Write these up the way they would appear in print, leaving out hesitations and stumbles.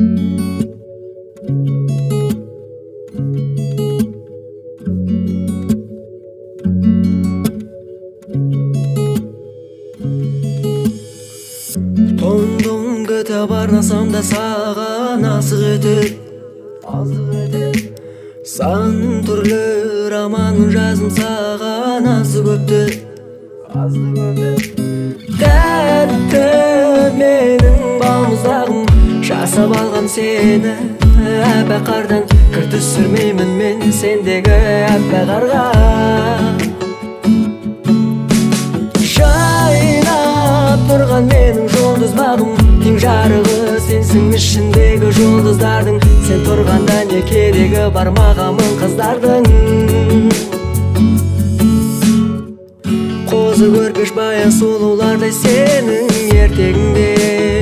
Тоңдон кете барнасам да саған асық етет. Сан түрлі романын жазым саған азы көпті. Тәтті менің балмұздағым, жасап алғам сені әппақ қардан. Кір түсірмеймін мен сендегі әппақ қарға. Жайнап тұрған менің жұлдыз бағым, ең жарығы сенсің ішіндегі жұлдыздардың. Сен тұрғанда не керегі бар мағамын қыздардың. Қозы көрпеш баян сұлулардай сенің ертегіңде.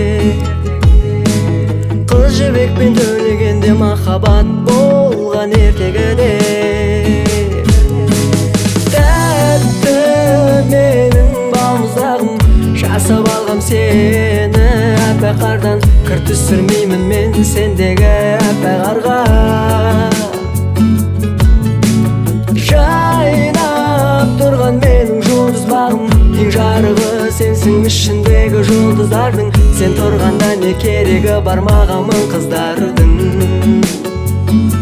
Қыз жібекпен төлегенде махаббат болған ертегіде. Тәтті менің балмұздағым, жасап алғам сені әппақ қардан. Кір түсірмеймін мен сендегі әппақ қарға. Жайнап тұрған менің жұлдыз бағым, ең жарығы сенсің ішіндегі жұлдыздардың. Сен тұрғанда не керегі бар мағамын қыздардың.